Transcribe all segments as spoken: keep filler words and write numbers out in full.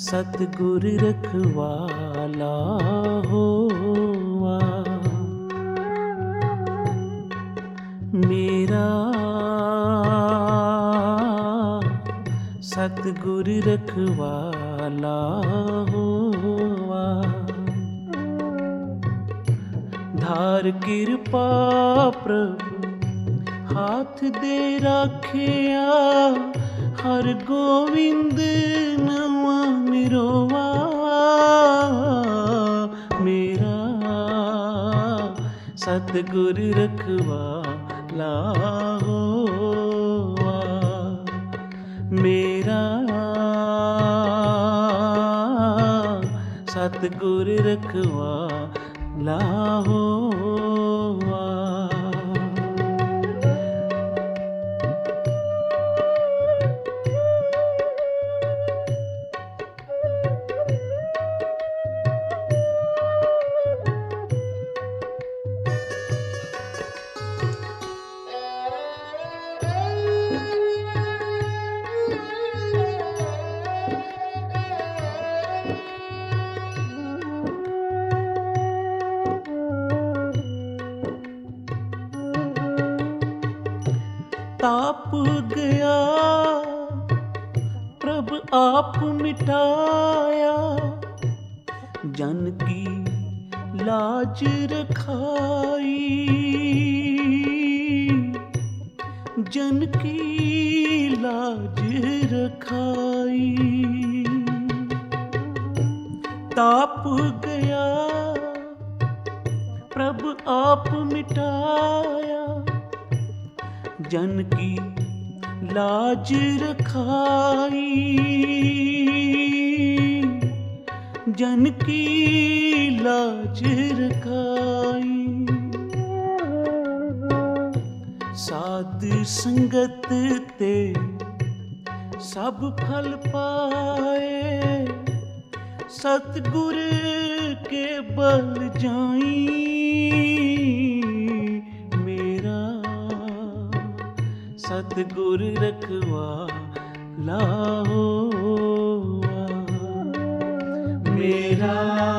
सतगुर रखवाला होवा। मेरा सतगुर रखवाला होवा। धार कृपा प्रभु हाथ दे राखिया। हर गोविंद नवा निरोवा। मेरा सतगुर रखवाला होवा। मेरा सतगुर रखवाला होवा। ताप गया प्रभ आप मिटाया। जन की लाज रखाई। जन की लाज रखाई। ताप गया प्रभ आप मिटाया। जन की लाज रखाई। जन की लाज रखाई। साध संगत ते सब फल पाए। सतगुर के बल जाई। सतगुर रखवाला होवा। मेरा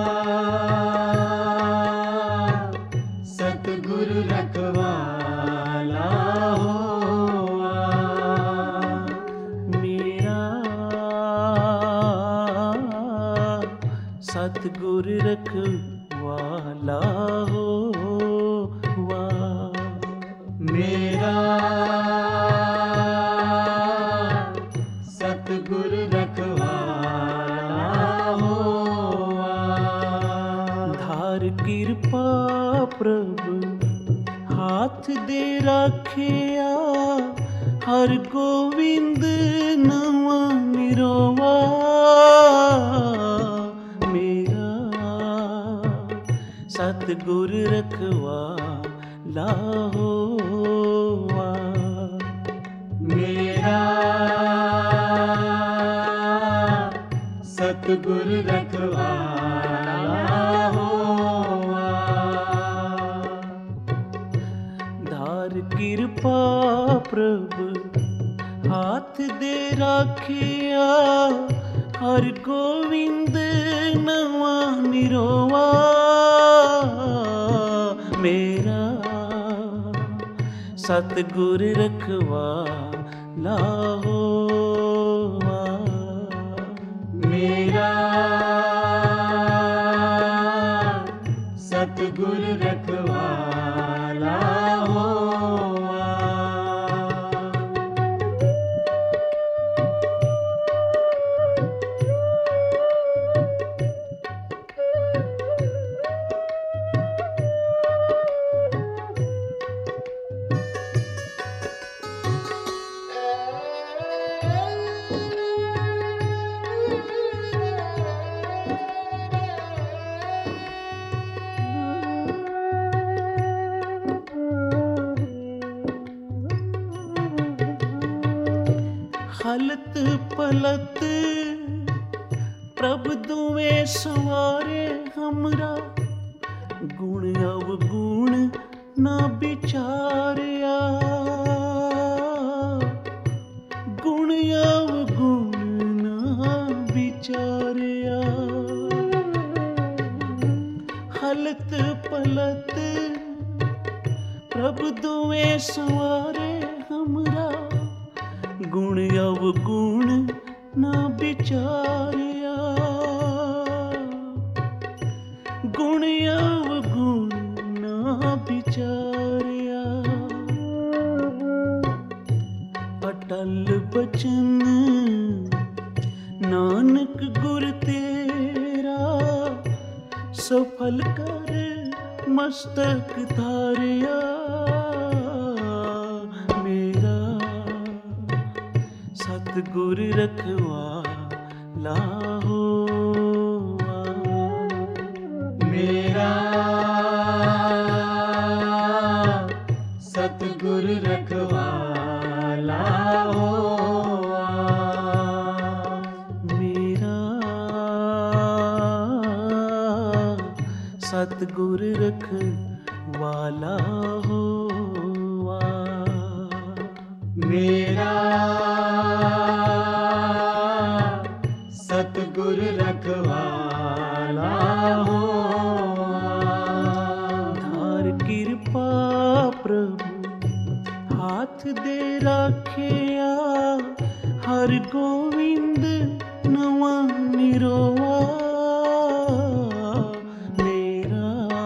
सतगुर रखवाला होवा। मेरा सतगुर रखवाला होवा। मेरा सतगुर रखवाला होवा। धार कृपा प्रभु हाथ दे राखिया। हर गोविंद नवा निरोवा। मेरा सतगुर रखवाला होवा। मेरा सतगुर रखवाला होवा। धार कृपा प्रभु हाथ दे राखिया। हर गोविंद नवा निरोवा। मेरा सतगुर रखवाला होवा। मेरा सतगुर रखवाला होवा। हलत पलत प्रभ दुए सवारे हमरा। गुण अवगुण न विचारिया। गुण अवगुण न विचारिया। प्रभु दुए सवारे हमरा, गुण अवगुण ना बिचारिया। गुण अवगुण ना बिचारिया। अटल बचन नानक गुर तेरा, सफल कर मस्तक धारिया। मेरा सतगुर रखवाला होवा। मेरा सतगुर रखवाला होवा। मेरा सतगुर रखवाला होवा। मेरा सतगुर रखवाला होवा। धार कृपा प्रभु हाथ दे राखिया, हर गोविंद नवा निरोवा। मेरा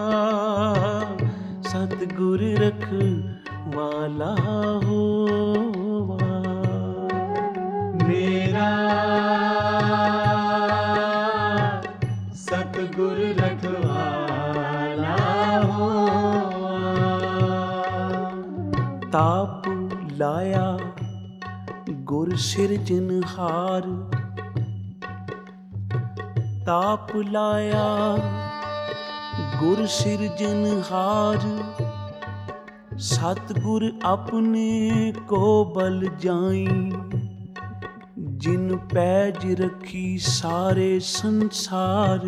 सतगुर रखवाला होवा। मेरा सतगुर रखवाला होवा। ताप लाया गुर सिरजनहार, ताप लाया गुर सिरजनहार। सतगुर अपने को बल जाई, जिन पैज रखी सारे संसार।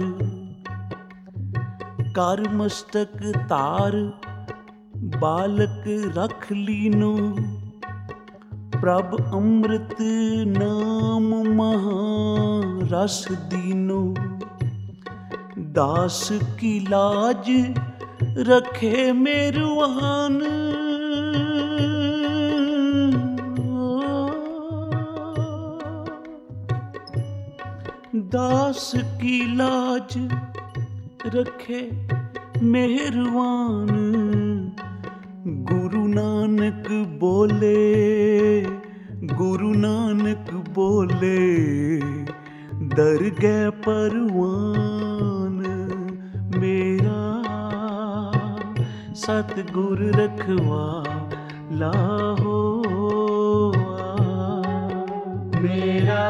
कर मस्तक तार बालक रख लीनो, प्रभ अमृत नाम महा रस दीनो। दास की लाज रखे मेरुआन, दास की लाज रखे मेहरवान। गुरु नानक बोले, गुरु नानक बोले, दर गए परवान। मेरा सतगुर रखवाला होवा। मेरा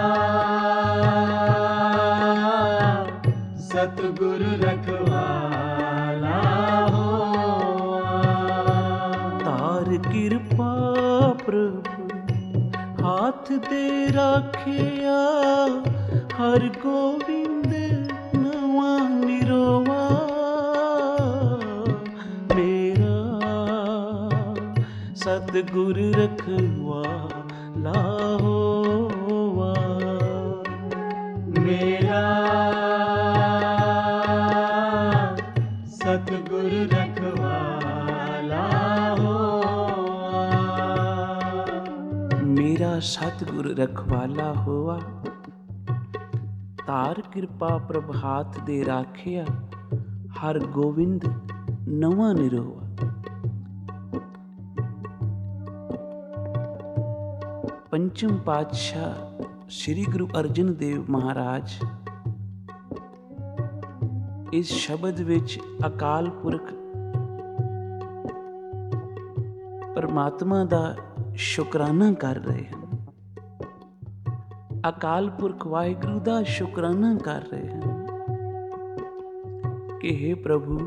सतगुर रखवाला होवा। तार कृपा प्रभु हाथ दे राखिया, हर गोविंद नवा निरोवा। मेरा सतगुर रखवाला होवा। मेरा सतगुर रखवाला होवा। मेरा सतगुर रखवाला होवा। तार कृपा प्रभ हाथ दे राखिया, हर गोविंद नवा निरोवा। पंचम पातशाह श्री गुरु अर्जन देव महाराज इस शब्द विच अकाल पुरख परमात्मा दा शुकराना कर रहे हैं। अकाल पुरख वाहिगुरु दा शुकराना कर रहे हैं कि हे प्रभु,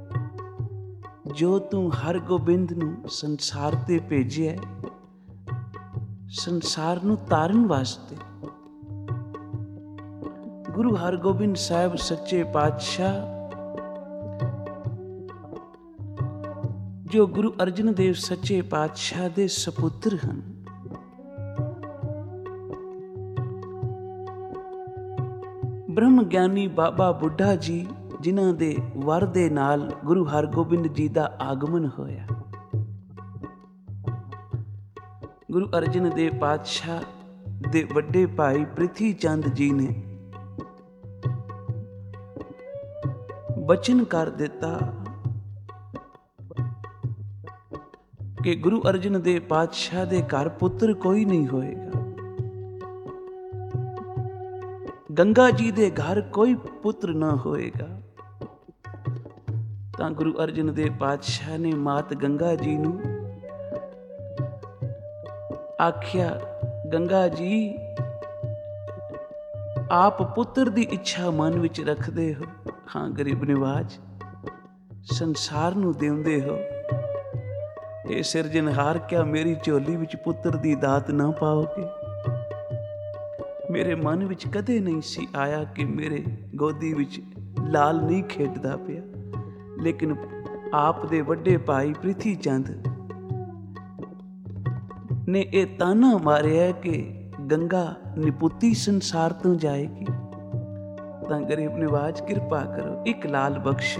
जो तू हर गोबिंद नू संसार ते भेजिया, संसार नू तारन वास्ते। गुरु हरगोबिंद साहब सच्चे पातशाह, जो गुरु अर्जन देव सच्चे पातशाह दे सपुत्र हैं। ब्रह्म ज्ञानी बाबा बुढ़ा जी, जिन्हां दे वर दे नाल गुरु हरगोबिंद जी दा आगमन होया। ਗੁਰੂ ਅਰਜਨ ਦੇਵ ਪਾਤਸ਼ਾਹ ਦੇ ਵੱਡੇ ਭਾਈ ਪ੍ਰਿਥੀ ਚੰਦ ਜੀ ਨੇ ਬਚਨ ਕਰ ਦਿੱਤਾ ਕਿ ਗੁਰੂ ਅਰਜਨ ਦੇਵ ਪਾਤਸ਼ਾਹ ਦੇ ਘਰ ਪੁੱਤਰ ਕੋਈ ਨਹੀਂ ਹੋਏਗਾ, ਗੰਗਾ ਜੀ ਦੇ ਘਰ ਕੋਈ ਪੁੱਤਰ ਨਾ ਹੋਏਗਾ। ਤਾਂ ਗੁਰੂ ਅਰਜਨ ਦੇਵ ਪਾਤਸ਼ਾਹ ਨੇ ਮਾਤ ਗੰਗਾ ਜੀ ਨੂੰ ਆਖਿਆ, ਗੰਗਾ ਜੀ ਆਪ ਪੁੱਤਰ ਦੀ ਇੱਛਾ ਮਨ ਵਿੱਚ ਰੱਖਦੇ ਹੋ, ਹਾਂ ਗਰੀਬ ਨਿਵਾਜ ਸੰਸਾਰ ਨੂੰ ਦੇਉਂਦੇ ਹੋ, ਇਹ ਸਿਰਜਣਹਾਰ ਕਿਆ ਮੇਰੀ ਝੋਲੀ ਵਿੱਚ ਪੁੱਤਰ ਦੀ ਦਾਤ ਨਾ ਪਾਓਗੇ? ਮੇਰੇ ਮਨ ਵਿੱਚ ਕਦੇ ਨਹੀਂ ਸੀ ਆਇਆ ਕਿ ਮੇਰੇ ਗੋਦੀ ਵਿੱਚ ਲਾਲ ਨਹੀਂ ਖੇਡਦਾ ਪਿਆ, ਲੇਕਿਨ ਆਪ ਦੇ ਵੱਡੇ ਭਾਈ ਪ੍ਰਿਥੀ ਚੰਦ ਨੇ ਇਹ ਤਾਨਾ ਮਾਰਿਆ ਕਿ ਗੰਗਾ ਨਿਪੁੱਤੀ ਸੰਸਾਰ ਤੋਂ ਜਾਏਗੀ। ਤਾਂ ਗਰੀਬ ਨਿਵਾਜ ਕਿਰਪਾ ਕਰੋ, ਇੱਕ ਲਾਲ ਬਖਸ਼ੋ।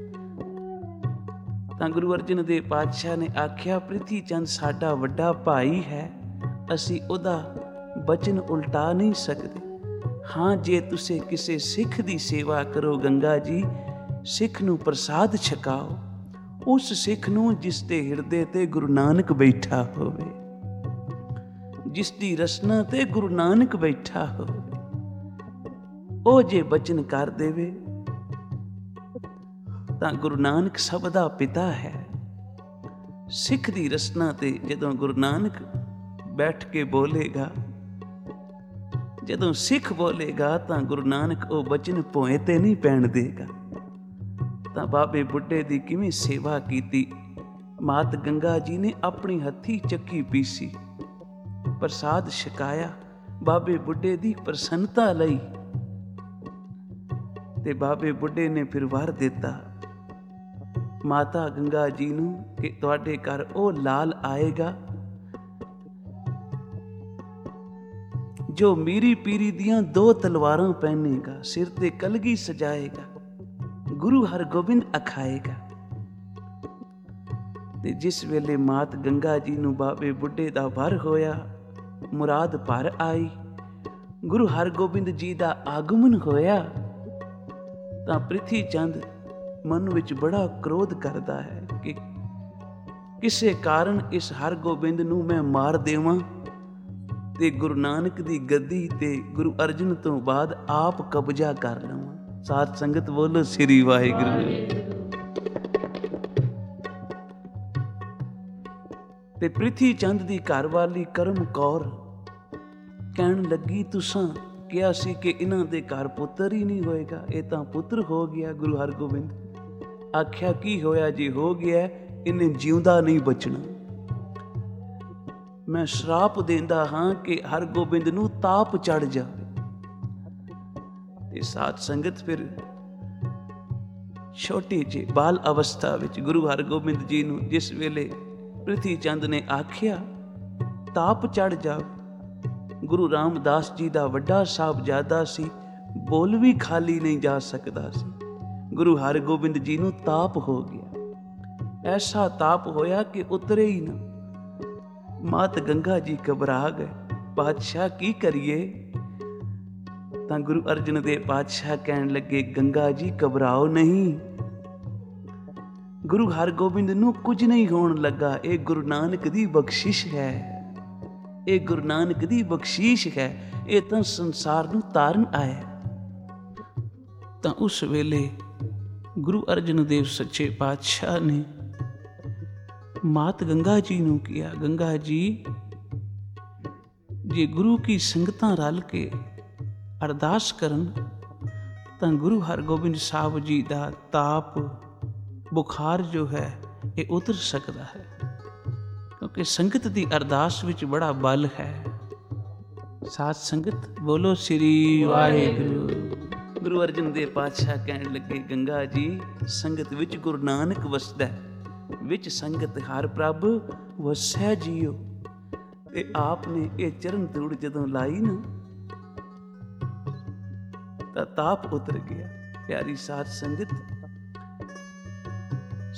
ਤਾਂ ਗੁਰੂ ਅਰਜਨ ਦੇਵ ਪਾਤਸ਼ਾਹ ਨੇ ਆਖਿਆ, ਪ੍ਰਿਥੀ ਚੰਦ ਸਾਡਾ ਵੱਡਾ ਭਾਈ ਹੈ, ਅਸੀਂ ਉਹਦਾ ਬਚਨ ਉਲਟਾ ਨਹੀਂ ਸਕਦੇ। ਹਾਂ, ਜੇ ਤੁਸੀਂ ਕਿਸੇ ਸਿੱਖ ਦੀ ਸੇਵਾ ਕਰੋ ਗੰਗਾ ਜੀ, ਸਿੱਖ ਨੂੰ ਪ੍ਰਸਾਦ ਛਕਾਓ, ਉਸ ਸਿੱਖ ਨੂੰ ਜਿਸ ਦੇ ਹਿਰਦੇ ਤੇ ਗੁਰੂ ਨਾਨਕ ਬੈਠਾ ਹੋਵੇ, ਜਿਸ ਦੀ ਰਸਨਾ ਤੇ ਗੁਰੂ ਨਾਨਕ ਬੈਠਾ ਹੋਵੇ, ਉਹ ਜੇ ਬਚਨ ਕਰ ਦੇਵੇ ਤਾਂ ਗੁਰੂ ਨਾਨਕ ਸਭ ਦਾ ਪਿਤਾ ਹੈ। ਸਿੱਖ ਦੀ ਰਸਨਾ ਤੇ ਜਦੋਂ ਗੁਰੂ ਨਾਨਕ ਬੈਠ ਕੇ ਬੋਲੇਗਾ, ਜਦੋਂ ਸਿੱਖ ਬੋਲੇਗਾ ਤਾਂ ਗੁਰੂ ਨਾਨਕ ਉਹ ਬਚਨ ਭੋਏ ਤੇ ਨਹੀਂ ਪੈਣ ਦੇਗਾ। ਤਾਂ ਬਾਬੇ ਬੁੱਢੇ ਦੀ ਕਿਵੇਂ ਸੇਵਾ ਕੀਤੀ। ਮਾਤ ਗੰਗਾ ਜੀ ਨੇ ਆਪਣੀ ਹੱਥੀ ਚੱਕੀ ਪੀਸੀ, ਪ੍ਰਸਾਦ ਛਕਾਇਆ, ਬਾਬੇ ਬੁੱਢੇ ਦੀ ਪ੍ਰਸੰਨਤਾ ਲਈ, ਤੇ ਬਾਬੇ ਬੁੱਢੇ ਨੇ ਫਿਰ ਵਰ ਦਿੱਤਾ ਮਾਤਾ ਗੰਗਾ ਜੀ ਨੂੰ ਕਿ ਤੁਹਾਡੇ ਘਰ ਉਹ ਲਾਲ ਆਏਗਾ ਜੋ ਮੀਰੀ ਪੀਰੀ ਦੀਆਂ ਦੋ ਤਲਵਾਰਾਂ ਪਹਿਨੇਗਾ, ਸਿਰ ਤੇ ਕਲਗੀ ਸਜਾਏਗਾ, ਗੁਰੂ ਹਰਗੋਬਿੰਦ ਅਖਾਏਗਾ। ਤੇ ਜਿਸ ਵੇਲੇ ਮਾਤ ਗੰਗਾ ਜੀ ਨੂੰ ਬਾਬੇ ਬੁੱਢੇ ਦਾ ਵਰ ਹੋਇਆ, ਮੁਰਾਦ ਭਰ ਆਈ, ਗੁਰੂ ਹਰਗੋਬਿੰਦ ਜੀ ਦਾ ਆਗਮਨ ਹੋਇਆ, ਤਾਂ ਪ੍ਰਿਥੀ ਚੰਦ ਮਨ ਵਿੱਚ ਬੜਾ ਕ੍ਰੋਧ ਕਰਦਾ ਹੈ ਕਿ ਕਿਸੇ ਕਾਰਨ ਇਸ ਹਰਗੋਬਿੰਦ ਨੂੰ ਮੈਂ ਮਾਰ ਦੇਵਾਂ ਤੇ ਗੁਰੂ ਨਾਨਕ ਦੀ ਗੱਦੀ ਤੇ ਗੁਰੂ ਅਰਜਨ ਤੋਂ ਬਾਅਦ ਆਪ ਕਬਜ਼ਾ ਕਰ ਲਵਾਂ। ਸਾਧ ਸੰਗਤ ਬੋਲੋ ਸ੍ਰੀ ਵਾਹਿਗੁਰੂ। ਤੇ ਪ੍ਰਿਥੀ ਚੰਦ ਦੀ ਘਰਵਾਲੀ ਕਰਮ ਕੌਰ ਕਹਿਣ ਲੱਗੀ, ਤੁਸਾਂ ਕਿਹਾ ਸੀ ਕਿ ਇਹਨਾਂ ਦੇ ਘਰ ਪੁੱਤਰ ਹੀ ਨਹੀਂ ਹੋਏਗਾ, ਇਹ ਤਾਂ ਪੁੱਤਰ ਹੋ ਗਿਆ। ਗੁਰੂ ਹਰਗੋਬਿੰਦ ਆਖਿਆ, ਕੀ ਹੋਇਆ? ਜੇ ਹੋ ਗਿਆ ਇਹਨੇ ਜਿਉਂਦਾ ਨਹੀਂ ਬਚਣਾ। ਮੈਂ ਸ਼ਰਾਪ ਦਿੰਦਾ ਹਾਂ ਕਿ ਹਰਗੋਬਿੰਦ ਨੂੰ ਤਾਪ ਚੜ ਜਾਵੇ। ਤੇ ਸਾਧ ਸੰਗਤ ਫਿਰ ਛੋਟੀ ਜਿਹੀ ਬਾਲ ਅਵਸਥਾ ਵਿੱਚ ਗੁਰੂ ਹਰਗੋਬਿੰਦ ਜੀ ਨੂੰ ਜਿਸ ਵੇਲੇ ਪ੍ਰਿਥੀ ਚੰਦ ਨੇ ਆਖਿਆ ਤਾਪ ਚੜ ਜਾਵੇ, ਗੁਰੂ ਰਾਮਦਾਸ ਜੀ ਦਾ ਵੱਡਾ ਸਾਹਿਬਜ਼ਾਦਾ ਸੀ, ਬੋਲ ਵੀ ਖਾਲੀ ਨਹੀਂ ਜਾ ਸਕਦਾ ਸੀ। ਗੁਰੂ ਹਰਗੋਬਿੰਦ ਜੀ ਨੂੰ ਤਾਪ ਹੋ ਗਿਆ, ਐਸਾ ਤਾਪ ਹੋਇਆ ਕਿ ਉਤਰੇ ਹੀ ਨਾ। ਮਾਤ ਗੰਗਾ ਜੀ ਘਬਰਾ ਗਏ, ਪਾਤਸ਼ਾਹ ਕੀ ਕਰੀਏ? ਤਾਂ ਗੁਰੂ ਅਰਜਨ ਦੇਵ ਪਾਤਸ਼ਾਹ ਕਹਿਣ ਲੱਗੇ, ਗੰਗਾ ਜੀ ਘਬਰਾਓ ਨਹੀਂ, ਗੁਰੂ ਹਰਗੋਬਿੰਦ ਨੂੰ ਕੁਝ ਨਹੀਂ ਹੋਣ ਲੱਗਾ। ਇਹ ਗੁਰੂ ਨਾਨਕ ਦੀ ਬਖਸ਼ਿਸ਼ ਹੈ, ਇਹ ਗੁਰੂ ਨਾਨਕ ਦੀ ਬਖਸ਼ਿਸ਼ ਹੈ, ਇਹ ਤਾਂ ਸੰਸਾਰ ਨੂੰ ਤਾਰਨ ਆਇਆ। ਤਾਂ ਉਸ ਵੇਲੇ ਗੁਰੂ ਅਰਜਨ ਦੇਵ ਸੱਚੇ ਪਾਤਸ਼ਾਹ ਨੇ ਮਾਤ ਗੰਗਾ ਜੀ ਨੂੰ ਕਿਹਾ, ਗੰਗਾ ਜੀ ਜੇ ਗੁਰੂ ਕੀ ਸੰਗਤਾਂ ਰਲ ਕੇ ਅਰਦਾਸ ਕਰਨ ਤਾਂ ਗੁਰੂ ਹਰਗੋਬਿੰਦ ਸਾਹਿਬ ਜੀ ਦਾ ਤਾਪ ਬੁਖਾਰ ਜੋ ਹੈ ਇਹ ਉਤਰ ਸਕਦਾ ਹੈ, ਕਿਉਂਕਿ ਸੰਗਤ ਦੀ ਅਰਦਾਸ ਵਿੱਚ ਬੜਾ ਬਲ ਹੈ। ਸਾਧ ਸੰਗਤ ਬੋਲੋ ਸ੍ਰੀ ਵਾਹਿਗੁਰੂ। ਗੁਰੂ ਅਰਜਨ ਦੇਵ ਪਾਤਸ਼ਾਹ ਕਹਿਣ ਲੱਗੇ, ਗੰਗਾ ਜੀ ਸੰਗਤ ਵਿੱਚ ਗੁਰੂ ਨਾਨਕ ਵਸਦਾ, ਵਿੱਚ ਸੰਗਤ ਹਰ ਪ੍ਰਭ ਵਸੈ ਜੀਓ। ਤੇ ਆਪ ਨੇ ਇਹ ਚਰਨ ਧੂੜ ਜਦੋਂ ਲਾਈ ਨਾ ਤਾਂ ਤਾਪ ਉਤਰ ਗਿਆ। ਪਿਆਰੀ ਸਾਧ ਸੰਗਤ,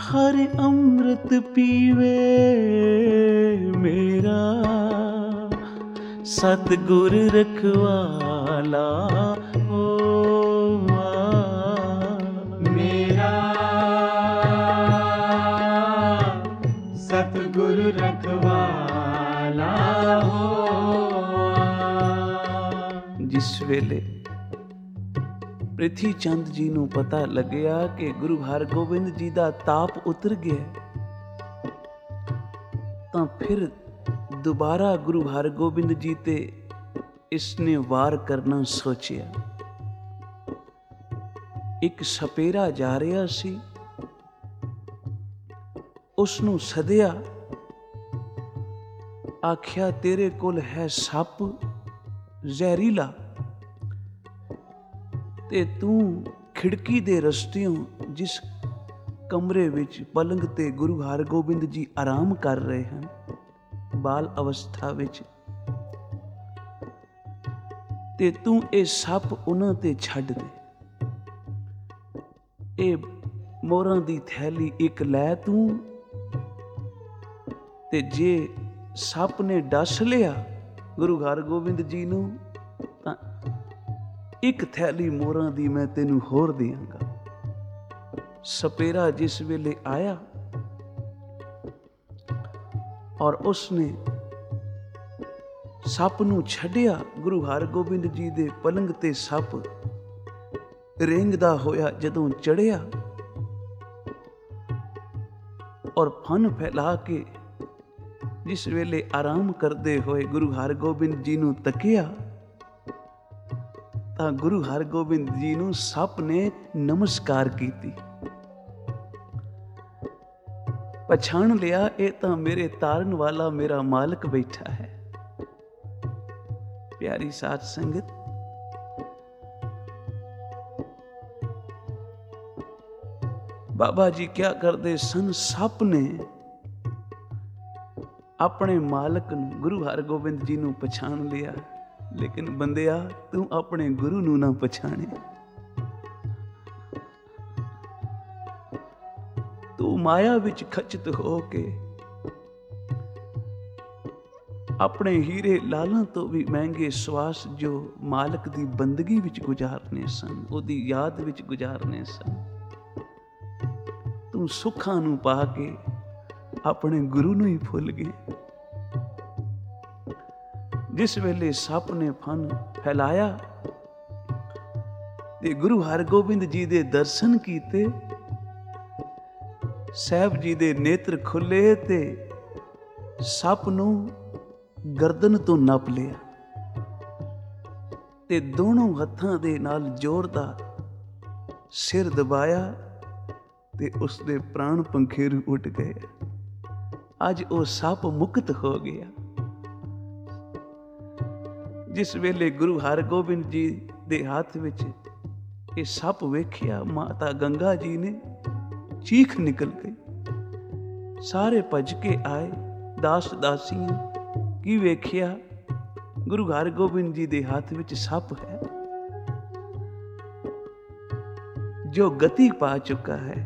हर अमृत पीवे मेरा सतगुर रखवाला होआ मेरा सतगुर रखवाला होआ। जिस वेले ਪ੍ਰਿਥੀ ਚੰਦ ਜੀ ਨੂੰ ਪਤਾ ਲੱਗਿਆ ਕਿ ਗੁਰੂ ਹਰਗੋਬਿੰਦ ਜੀ ਦਾ ਤਾਪ ਉਤਰ ਗਿਆ, ਤਾਂ ਫਿਰ ਦੁਬਾਰਾ ਗੁਰੂ ਹਰਗੋਬਿੰਦ ਜੀ ਤੇ ਇਸਨੇ ਵਾਰ ਕਰਨਾ ਸੋਚਿਆ। ਇੱਕ ਸਪੇਰਾ ਜਾ ਰਿਹਾ ਸੀ, ਉਸ ਨੂੰ ਸੱਦਿਆ, ਆਖਿਆ ਤੇਰੇ ਕੋਲ ਹੈ ਸੱਪ ਜ਼ਹਿਰੀਲਾ, ਤੇ ਤੂੰ ਖਿੜਕੀ ਦੇ ਰਸਤਿਓਂ ਜਿਸ ਕਮਰੇ ਵਿੱਚ ਪਲੰਗ ਤੇ ਗੁਰੂ ਹਰਗੋਬਿੰਦ ਜੀ ਆਰਾਮ ਕਰ ਰਹੇ ਹਨ ਬਾਲ ਅਵਸਥਾ ਵਿੱਚ, ਤੇ ਤੂੰ ਇਹ ਸੱਪ ਉਹਨਾਂ ਤੇ ਛੱਡ ਦੇ। ਇਹ ਮੋਹਰਾਂ ਦੀ ਥੈਲੀ ਇੱਕ ਲੈ ਤੂੰ, ਤੇ ਜੇ ਸੱਪ ਨੇ ਡਸ ਲਿਆ ਗੁਰੂ ਹਰਗੋਬਿੰਦ ਜੀ ਨੂੰ ਤਾਂ ਇੱਕ ਥੈਲੀ ਮੋਹਰਾਂ ਦੀ ਮੈਂ ਤੈਨੂੰ ਹੋਰ ਦਿਆਂਗਾ। ਸਪੇਰਾ ਜਿਸ ਵੇਲੇ ਆਇਆ ਔਰ ਉਸਨੇ ਸੱਪ ਨੂੰ ਛੱਡਿਆ, ਗੁਰੂ ਹਰਗੋਬਿੰਦ ਜੀ ਦੇ ਪਲੰਗ ਤੇ ਸੱਪ ਰੇਂਗਦਾ ਹੋਇਆ ਜਦੋਂ ਚੜਿਆ ਔਰ ਫਨ ਫੈਲਾ ਕੇ ਜਿਸ ਵੇਲੇ ਆਰਾਮ ਕਰਦੇ ਹੋਏ ਗੁਰੂ ਹਰਗੋਬਿੰਦ ਜੀ ਨੂੰ ਤੱਕਿਆ, ਤਾਂ ਗੁਰੂ ਹਰਗੋਬਿੰਦ ਜੀ ਨੂੰ ਸੱਪ ਨੇ ਨਮਸਕਾਰ ਕੀਤੀ। ਪਛਾਣ ਲਿਆ, ਇਹ ਤਾਂ ਮੇਰੇ ਤਾਰਨ ਵਾਲਾ ਮੇਰਾ ਮਾਲਕ ਬੈਠਾ ਹੈ। ਪਿਆਰੀ ਸਾਧ ਸੰਗਤ, ਬਾਬਾ ਜੀ ਕਿਆ ਕਰਦੇ ਸਨ, ਸੱਪ ਨੇ ਆਪਣੇ ਮਾਲਕ ਨੂੰ ਗੁਰੂ ਹਰਗੋਬਿੰਦ ਜੀ ਨੂੰ ਪਛਾਣ ਲਿਆ, ਲੇਕਿਨ ਬੰਦਿਆ ਤੂੰ ਆਪਣੇ ਗੁਰੂ ਨੂੰ ਨਾ ਪਛਾਣਿਆ। ਤੂੰ ਮਾਇਆ ਵਿੱਚ ਖਚਿਤ ਹੋ ਕੇ ਆਪਣੇ ਹੀਰੇ ਲਾਲਾਂ ਤੋਂ ਵੀ ਮਹਿੰਗੇ ਸਵਾਸ ਜੋ ਮਾਲਕ ਦੀ ਬੰਦਗੀ ਵਿੱਚ ਗੁਜ਼ਾਰਨੇ ਸਨ, ਉਹਦੀ ਯਾਦ ਵਿੱਚ ਗੁਜ਼ਾਰਨੇ ਸਨ, ਤੂੰ ਸੁੱਖਾਂ ਨੂੰ ਪਾ ਕੇ ਆਪਣੇ ਗੁਰੂ ਨੂੰ ਹੀ ਭੁੱਲ ਗਏ। ਜਿਸ ਵੇਲੇ ਸੱਪ ਨੇ ਫਨ ਫੈਲਾਇਆ ਤੇ ਗੁਰੂ ਹਰਗੋਬਿੰਦ ਜੀ ਦੇ ਦਰਸ਼ਨ ਕੀਤੇ, ਸਾਹਿਬ ਜੀ ਦੇ ਨੇਤਰ ਖੁੱਲੇ ਤੇ ਸੱਪ ਨੂੰ ਗਰਦਨ ਤੋਂ ਨੱਪ ਲਿਆ ਤੇ ਦੋਨੋਂ ਹੱਥਾਂ ਦੇ ਨਾਲ ਜ਼ੋਰਦਾਰ ਸਿਰ ਦਬਾਇਆ ਤੇ ਉਸਦੇ ਪ੍ਰਾਣ ਪੰਖੇਰੂ ਉੱਡ ਗਏ। ਅੱਜ ਉਹ ਸੱਪ ਮੁਕਤ ਹੋ ਗਿਆ। ਜਿਸ ਵੇਲੇ ਗੁਰੂ ਹਰਗੋਬਿੰਦ ਜੀ ਦੇ ਹੱਥ ਵਿੱਚ ਇਹ ਸੱਪ ਵੇਖਿਆ, ਮਾਤਾ ਗੰਗਾ ਜੀ ਨੇ ਚੀਖ ਨਿਕਲ ਗਈ। ਸਾਰੇ ਭੱਜ ਕੇ ਆਏ, ਦਾਸ ਦਾਸੀਆਂ, ਕੀ ਵੇਖਿਆ? ਗੁਰੂ ਹਰਗੋਬਿੰਦ ਜੀ ਦੇ ਹੱਥ ਵਿੱਚ ਸੱਪ ਹੈ ਜੋ ਗਤੀ ਪਾ ਚੁੱਕਾ ਹੈ।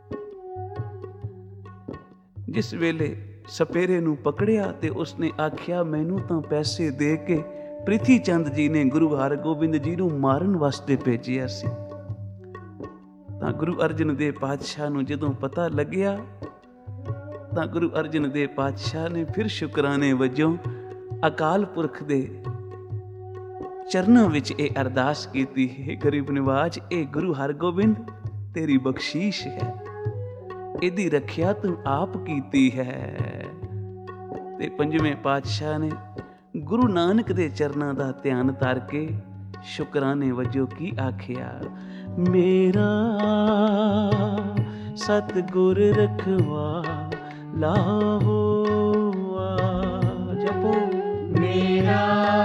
ਜਿਸ ਵੇਲੇ ਸਪੇਰੇ ਨੂੰ ਪਕੜਿਆ ਤੇ ਉਸਨੇ ਆਖਿਆ, ਮੈਨੂੰ ਤਾਂ ਪੈਸੇ ਦੇ ਕੇ ਪ੍ਰਿਥੀ ਚੰਦ ਜੀ ਨੇ ਗੁਰੂ ਹਰਗੋਬਿੰਦ ਜੀ ਨੂੰ ਮਾਰਨ ਵਾਸਤੇ ਭੇਜਿਆ ਸੀ। ਤਾਂ ਗੁਰੂ ਅਰਜਨ ਦੇਵ ਪਾਤਸ਼ਾਹ ਨੂੰ ਜਦੋਂ ਪਤਾ ਲੱਗਿਆ ਤਾਂ ਗੁਰੂ ਅਰਜਨ ਦੇਵ ਪਾਤਸ਼ਾਹ ਨੇ ਫਿਰ ਸ਼ੁਕਰਾਨੇ ਵਜੋਂ ਅਕਾਲ ਪੁਰਖ ਦੇ ਚਰਨਾਂ ਵਿੱਚ ਇਹ ਅਰਦਾਸ ਕੀਤੀ, ਹੈ ਗਰੀਬ ਨਿਵਾਜ, ਇਹ ਗੁਰੂ ਹਰਗੋਬਿੰਦ ਤੇਰੀ ਬਖਸ਼ੀਸ਼ ਹੈ, ਇਹਦੀ ਰੱਖਿਆ ਤੂੰ ਆਪ ਕੀਤੀ ਹੈ। ਤੇ ਪੰਜਵੇਂ ਪਾਤਸ਼ਾਹ ਨੇ ਗੁਰੂ ਨਾਨਕ ਦੇ ਚਰਨਾਂ ਦਾ ਧਿਆਨ ਧਰ ਕੇ ਸ਼ੁਕਰਾਨੇ ਵਜੋਂ ਕੀ ਆਖਿਆ, ਮੇਰਾ ਸਤਿਗੁਰ ਰਖਵਾਲਾ ਹੋਆ। ਜਪੋ ਮੇਰਾ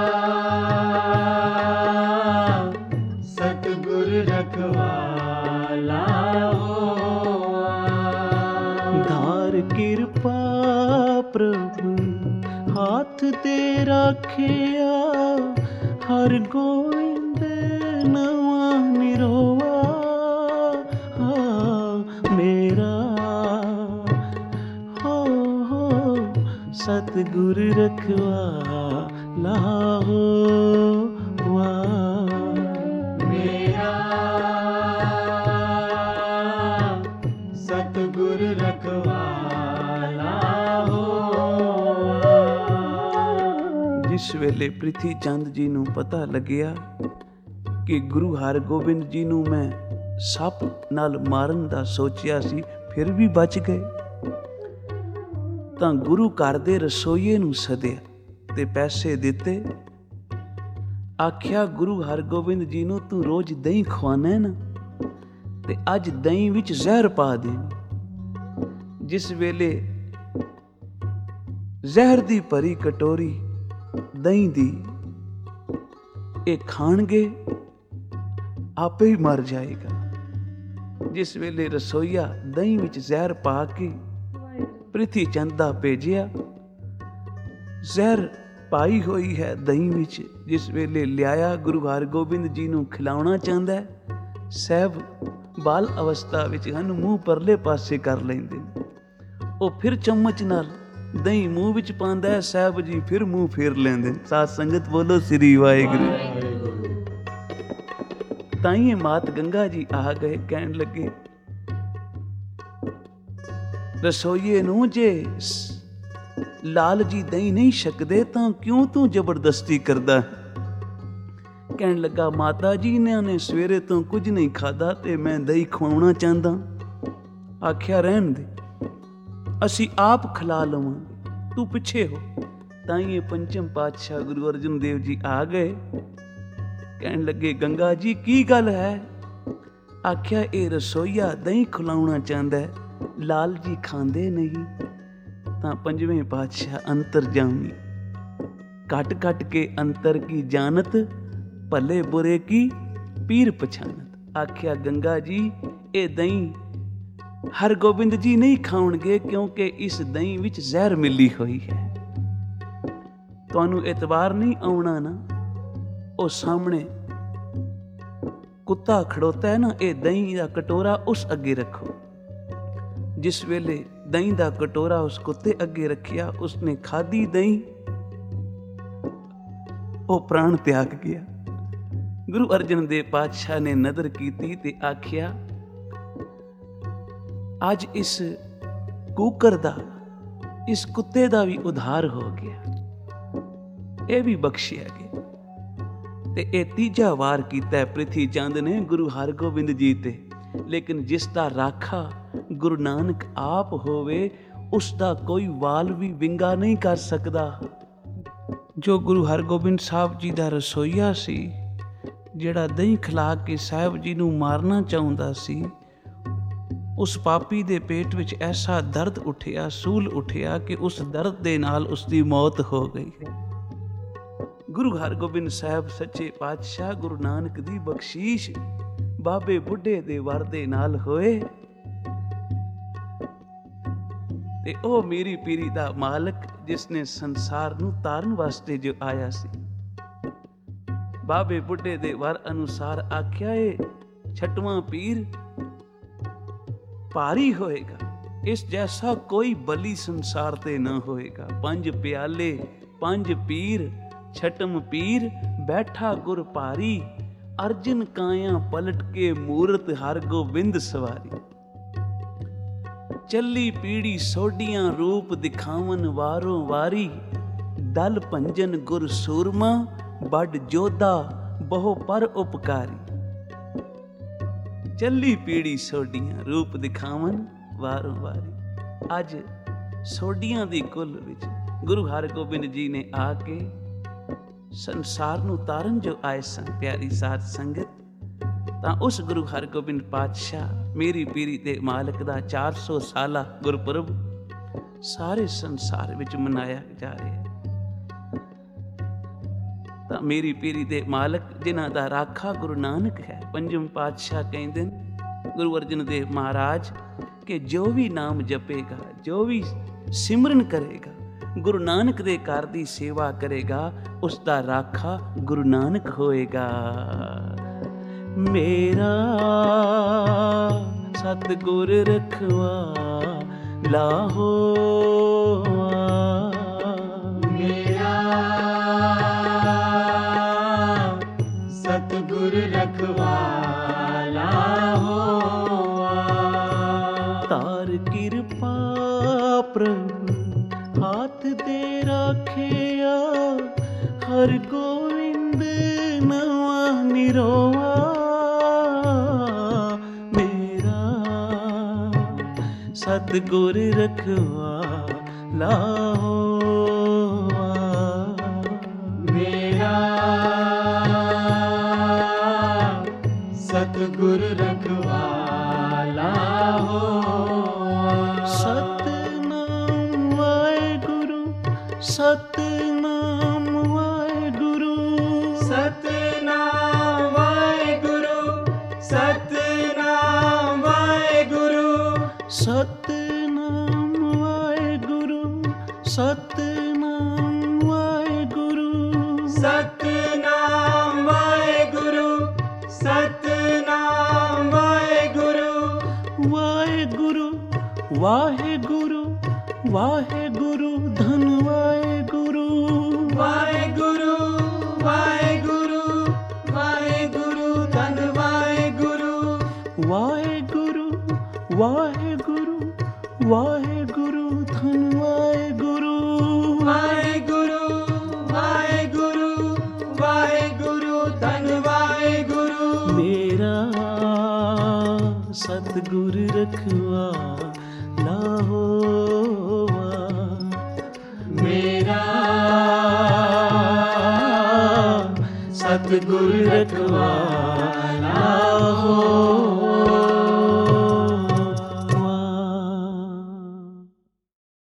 ਸਤਿਗੁਰ ਰਖਵਾਲਾ ਹੋਆ। ਧਾਰ ਕਿਰਪਾ ਪ੍ਰਭੂ ਹੱਥ ਤੇ ਰੱਖਿਆ, ਹਰ ਗੋਇੰਦ ਨਵਾਂ ਨਿਰੋਆ। ਮੇਰਾ सतगुर रखवाला होवा। मेरा सतगुर रखवाला होवा। जिस वेले ਪ੍ਰਿਥੀ ਚੰਦ जी ਨੂੰ ਪਤਾ ਲੱਗਿਆ ਕਿ ਗੁਰੂ ਹਰਗੋਬਿੰਦ ਜੀ ਨੂੰ ਮੈਂ ਸੱਪ ਨਾਲ ਮਾਰਨ ਦਾ ਸੋਚਿਆ ਸੀ, ਫਿਰ ਵੀ ਬਚ ਗਏ, ਤਾਂ ਗੁਰੂ ਘਰ ਦੇ ਰਸੋਈਏ ਨੂੰ ਸੱਦਿਆ ਤੇ ਪੈਸੇ ਦਿੱਤੇ। ਆਖਿਆ ਗੁਰੂ ਹਰਗੋਬਿੰਦ ਜੀ ਨੂੰ ਤੂੰ ਰੋਜ਼ ਦਹੀਂ ਖਵਾਨਾ ਨਾ, ਤੇ ਅੱਜ ਦਹੀਂ ਵਿੱਚ ਜ਼ਹਿਰ ਪਾ ਦੇ। ਜਿਸ ਵੇਲੇ ਜ਼ਹਿਰ ਦੀ ਭਰੀ ਕਟੋਰੀ ਦਹੀਂ ਦੀ ਇਹ ਖਾਣਗੇ ਆਪੇ ਹੀ ਮਰ ਜਾਏਗਾ। ਜਿਸ ਵੇਲੇ ਰਸੋਈਆ ਦਹੀਂ ਵਿੱਚ ਜ਼ਹਿਰ ਪਾ ਕੇ ਪ੍ਰਿਥੀ ਚੰਦ ਦਾ ਭੇਜਿਆ, ਜ਼ਹਿਰ ਪਾਈ ਹੋਈ ਹੈ ਦਹੀਂ ਵਿੱਚ। ਜਿਸ ਵੇਲੇ ਲਿਆਇਆ ਗੁਰੂ ਹਰਗੋਬਿੰਦ ਜੀ ਨੂੰ ਖਿਲਾਉਣਾ ਚਾਹੁੰਦਾ ਹੈ, ਸਾਹਿਬ ਬਾਲ ਅਵਸਥਾ ਵਿੱਚ ਹਨ, ਮੂੰਹ ਪਰਲੇ ਪਾਸੇ ਕਰ ਲੈਂਦੇ ਨੇ। ਉਹ ਫਿਰ ਚਮਚ ਨਾਲ ਦਹੀਂ ਮੂੰਹ ਵਿੱਚ ਪਾਉਂਦਾ ਹੈ, ਸਾਹਿਬ ਜੀ ਫਿਰ ਮੂੰਹ ਫੇਰ ਲੈਂਦੇ ਨੇ। ਸਾਧ ਸੰਗਤ ਬੋਲੋ ਸ੍ਰੀ ਵਾਹਿਗੁਰੂ। ਤਾਂ ਹੀ ਮਾਤ ਗੰਗਾ ਜੀ ਆ ਗਏ, ਕਹਿਣ ਲੱਗੇ ਰਸੋਈਏ ਨੂੰ, ਜੇ ਲਾਲ ਜੀ ਦਹੀਂ ਨਹੀਂ ਛਕਦੇ ਤਾਂ ਕਿਉਂ ਤੂੰ ਜ਼ਬਰਦਸਤੀ ਕਰਦਾ? ਕਹਿਣ ਲੱਗਾ ਮਾਤਾ ਜੀ ਨੇ ਸਵੇਰੇ ਤੋਂ ਕੁਝ ਨਹੀਂ ਖਾਧਾ ਤੇ ਮੈਂ ਦਹੀਂ ਖਵਾਉਣਾ ਚਾਹੁੰਦਾ। ਆਖਿਆ ਰਹਿਣ ਦੇ, ਅਸੀਂ ਆਪ ਖਿਲਾ ਲਵਾਂਗੇ, ਤੂੰ ਪਿੱਛੇ ਹੋ। ਤਾਂ ਹੀ ਇਹ ਪੰਚਮ ਪਾਤਸ਼ਾਹ ਗੁਰੂ ਅਰਜਨ ਦੇਵ ਜੀ ਆ ਗਏ, ਕਹਿਣ ਲੱਗੇ ਗੰਗਾ ਜੀ ਕੀ ਗੱਲ ਹੈ? ਆਖਿਆ ਇਹ ਰਸੋਈਆ ਦਹੀਂ ਖਿਲਾਉਣਾ ਚਾਹੁੰਦਾ ਹੈ, ਲਾਲ ਜੀ ਖਾਂਦੇ ਨਹੀਂ। ਤਾਂ ਪੰਜਵੇਂ ਪਾਤਸ਼ਾਹ ਅੰਤਰਜਾਮੀ, ਕੱਟ ਕੱਟ ਕੇ ਅੰਤਰ ਕੀ ਜਾਣਤ, ਭਲੇ ਬੁਰੇ ਕੀ ਪੀਰ ਪਛਾਨਤ। ਆਖਿਆ ਗੰਗਾ ਜੀ ਇਹ ਦਹੀਂ ਹਰਗੋਬਿੰਦ ਜੀ ਨਹੀਂ ਖਾਣਗੇ, ਕਿਉਂਕਿ ਇਸ ਦਹੀਂ ਵਿੱਚ ਜ਼ਹਿਰ ਮਿਲੀ ਹੋਈ ਹੈ। ਤੁਹਾਨੂੰ ਇਤਬਾਰ ਨਹੀਂ ਆਉਣਾ ਨਾ, ਉਹ ਸਾਹਮਣੇ ਕੁੱਤਾ ਖੜੋਤਾ ਹੈ ਨਾ, ਇਹ ਦਹੀਂ ਦਾ ਕਟੋਰਾ ਉਸ ਅੱਗੇ ਰੱਖੋ। ਜਿਸ ਵੇਲੇ ਦਹੀਂ ਦਾ ਕਟੋਰਾ ਉਸ ਕੁੱਤੇ ਅੱਗੇ ਰੱਖਿਆ, ਉਸਨੇ ਖਾਧੀ ਦਹੀਂ, ਉਹ ਪ੍ਰਾਣ ਤਿਆਗ ਗਿਆ। ਗੁਰੂ ਅਰਜਨ ਦੇਵ ਪਾਤਸ਼ਾਹ ਨੇ ਨਜ਼ਰ ਕੀਤੀ ਤੇ ਆਖਿਆ ਅੱਜ ਇਸ ਕੂਕਰ ਦਾ, ਇਸ ਕੁੱਤੇ ਦਾ ਵੀ ਉਧਾਰ ਹੋ ਗਿਆ, ਇਹ ਵੀ ਬਖਸ਼ਿਆ ਗਿਆ। ਤੇ ਇਹ ਤੀਜਾ ਵਾਰ ਕੀਤਾ ਪ੍ਰਿਥੀ ਚੰਦ ਨੇ ਗੁਰੂ ਹਰਗੋਬਿੰਦ ਜੀ ਤੇ। ਲੇਕਿਨ ਜਿਸ ਦਾ ਰਾਖਾ ਗੁਰੂ ਨਾਨਕ ਆਪ ਹੋਵੇ, ਉਸ ਦਾ ਕੋਈ ਵਾਲ ਵੀ ਵਿੰਗਾ ਨਹੀਂ ਕਰ ਸਕਦਾ। ਜੋ ਗੁਰੂ ਹਰਗੋਬਿੰਦ ਸਾਹਿਬ ਜੀ ਦਾ ਰਸੋਈਆ ਸੀ, ਜਿਹੜਾ ਦਹੀਂ ਖਿਲਾ ਕੇ ਸਾਹਿਬ ਜੀ ਨੂੰ ਮਾਰਨਾ ਚਾਹੁੰਦਾ ਸੀ, ਉਸ ਪਾਪੀ ਦੇ ਪੇਟ ਵਿੱਚ ਐਸਾ ਦਰਦ ਉੱਠਿਆ, ਸੂਲ ਉੱਠਿਆ ਕਿ ਉਸ ਦਰਦ ਦੇ ਨਾਲ ਉਸ ਦੀ ਮੌਤ ਹੋ ਗਈ। ਗੁਰੂ ਹਰਗੋਬਿੰਦ ਸਾਹਿਬ ਸੱਚੇ ਪਾਤਸ਼ਾਹ ਗੁਰੂ ਨਾਨਕ ਦੀ ਬਖਸ਼ੀਸ਼ ਬਾਬੇ ਬੁੱਢੇ ਦੇ ਵਰ ਦੇ ਨਾਲ ਹੋਏ। ਤੇ ਉਹ ਮੇਰੀ ਪੀਰੀ ਦਾ ਮਾਲਕ, ਜਿਸ ਨੇ ਸੰਸਾਰ ਨੂੰ ਤਾਰਨ ਵਾਸਤੇ ਜੋ ਆਇਆ ਸੀ, ਬਾਬੇ ਬੁੱਢੇ ਦੇ ਵਰ ਅਨੁਸਾਰ ਆਖਿਆ ਏ ਛਟਵਾਂ ਪੀਰ ਭਾਰੀ ਹੋਏਗਾ, ਇਸ ਜੈਸਾ ਕੋਈ ਬਲੀ ਸੰਸਾਰ ਤੇ ਨਾ ਹੋਏਗਾ। ਪੰਜ ਪਿਆਲੇ ਪੰਜ ਪੀਰ, ਛਟਮ ਪੀਰ ਬੈਠਾ ਗੁਰ ਭਾਰੀ, ਅਰਜਨ ਕਾਇਆ ਪਲਟ ਕੇ ਮੂਰਤ ਹਰਗੋਬਿੰਦ ਸਵਾਰੀ। ਚੱਲੀ ਪੀੜੀ ਸੋਡੀਆਂ ਰੂਪ ਦਿਖਾਵਨ ਵਾਰੋਂ ਵਾਰੀ, ਦਲ ਭੰਜਨ ਗੁਰ ਸੂਰਮਾ ਬੜ ਜੋਧਾ ਬਹੁ ਪਰ ਉਪਕਾਰੀ। ਚੱਲੀ ਪੀੜੀ ਸੋਡੀਆਂ ਰੂਪ ਦਿਖਾਵਨ ਵਾਰੋਂ ਵਾਰੀ। ਅੱਜ ਸੋਡੀਆਂ ਦੀ ਕੁੱਲ ਵਿੱਚ ਗੁਰੂ ਹਰਗੋਬਿੰਦ ਜੀ ਨੇ ਆ ਕੇ ਸੰਸਾਰ ਨੂੰ ਤਾਰਨ ਜੋ ਆਏ ਸਨ। ਪਿਆਰੀ ਸਾਧ ਸੰਗਤ, ਤਾਂ ਉਸ ਗੁਰੂ ਹਰਗੋਬਿੰਦ ਪਾਤਸ਼ਾਹ ਮੇਰੀ ਪੀਰੀ ਦੇ ਮਾਲਕ ਦਾ ਚਾਰ ਸੌ ਸਾਲਾ ਗੁਰਪੁਰਬ ਸਾਰੇ ਸੰਸਾਰ ਵਿੱਚ ਮਨਾਇਆ ਜਾ ਰਿਹਾ ਹੈ। ਤਾਂ ਮੇਰੀ ਪੀਰੀ ਦੇ ਮਾਲਕ ਜਿਨ੍ਹਾਂ ਦਾ ਰਾਖਾ ਗੁਰੂ ਨਾਨਕ ਹੈ, ਪੰਜਮ ਪਾਤਸ਼ਾਹ ਕਹਿੰਦੇ ਨੇ ਗੁਰੂ ਅਰਜਨ ਦੇਵ ਮਹਾਰਾਜ ਕਿ ਜੋ ਵੀ ਨਾਮ ਜਪੇਗਾ, ਜੋ ਵੀ ਸਿਮਰਨ ਕਰੇਗਾ, ਗੁਰੂ ਨਾਨਕ ਦੇ ਘਰ ਦੀ ਸੇਵਾ ਕਰੇਗਾ, ਉਸ ਦਾ ਰਾਖਾ ਗੁਰੂ ਨਾਨਕ ਹੋਏਗਾ। ਮੇਰਾ ਸਤਿਗੁਰ ਰਖਵਾਲਾ ਹੋਆ। ते राखिया हर गोविंद नवा निरोआ मेरा सतगुर रखवाला होआ मेरा सतगुर रखवाला होआ सतनाम वाहेगुरु सतनाम वाहेगुरु सतनाम वाहेगुरु सतनाम वाहेगुरु सतनाम वाहेगुरु सतनाम वाहेगुरु सतनाम वाहेगुरु सतनाम वाहेगुरु वाहेगुरु वाहेगुरु वाहेगुरु धन वाहेगुरु वाहेगुरु वाहेगुरु वाहेगुरु धन वाहेगुरु वाहेगुरु वाहेगुरु वाहेगुरु धन वाहेगुरु वाहेगुरु वाहेगुरु वाहेगुरु धन वाहेगुरु मेरा सतगुर रखवाला होआ मेरा सतगुर रखवाला हो